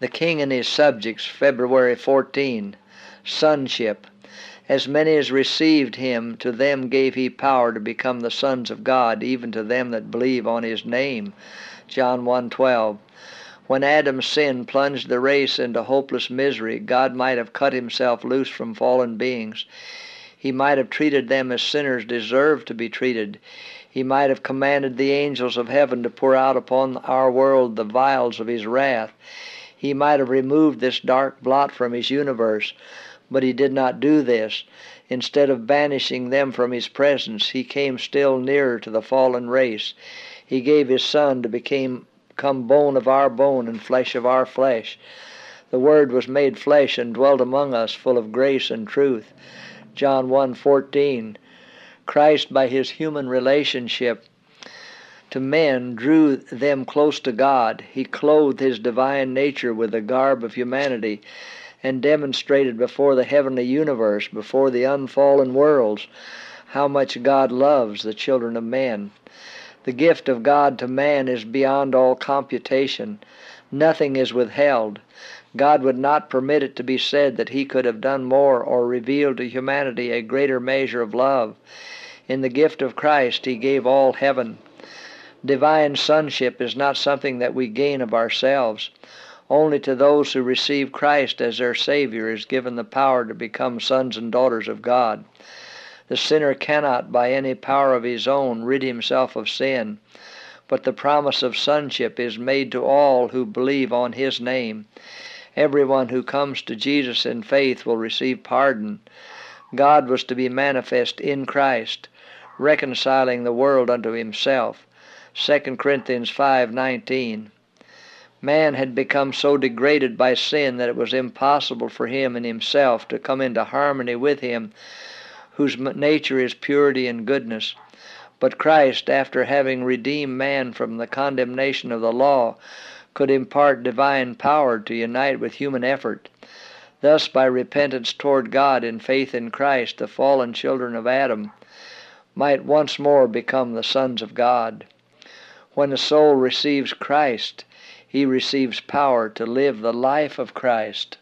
The King and his subjects, February 14. Sonship. As many as received him, to them gave he power to become the sons of God, even to them that believe on his name. John 1:12. When Adam's sin plunged the race into hopeless misery, God might have cut himself loose from fallen beings. He might have treated them as sinners deserved to be treated. He might have commanded the angels of heaven to pour out upon our world the vials of his wrath. He might have removed this dark blot from his universe, but he did not do this. Instead of banishing them from his presence, he came still nearer to the fallen race. He gave his Son to become bone of our bone and flesh of our flesh. The Word was made flesh and dwelt among us, full of grace and truth. John 1:14. Christ, by his human relationship to men, drew them close to God. He clothed his divine nature with the garb of humanity and demonstrated before the heavenly universe, before the unfallen worlds, how much God loves the children of men. The gift of God to man is beyond all computation. Nothing is withheld. God would not permit it to be said that he could have done more or revealed to humanity a greater measure of love. In the gift of Christ he gave all heaven. Divine sonship is not something that we gain of ourselves. Only to those who receive Christ as their Savior is given the power to become sons and daughters of God. The sinner cannot, by any power of his own, rid himself of sin, but the promise of sonship is made to all who believe on his name. Everyone who comes to Jesus in faith will receive pardon. God was to be manifest in Christ, reconciling the world unto himself. 2 Corinthians 5:19. Man had become so degraded by sin that it was impossible for him in himself to come into harmony with him, whose nature is purity and goodness. But Christ, after having redeemed man from the condemnation of the law, could impart divine power to unite with human effort. Thus, by repentance toward God and faith in Christ, the fallen children of Adam might once more become the sons of God. When a soul receives Christ, he receives power to live the life of Christ.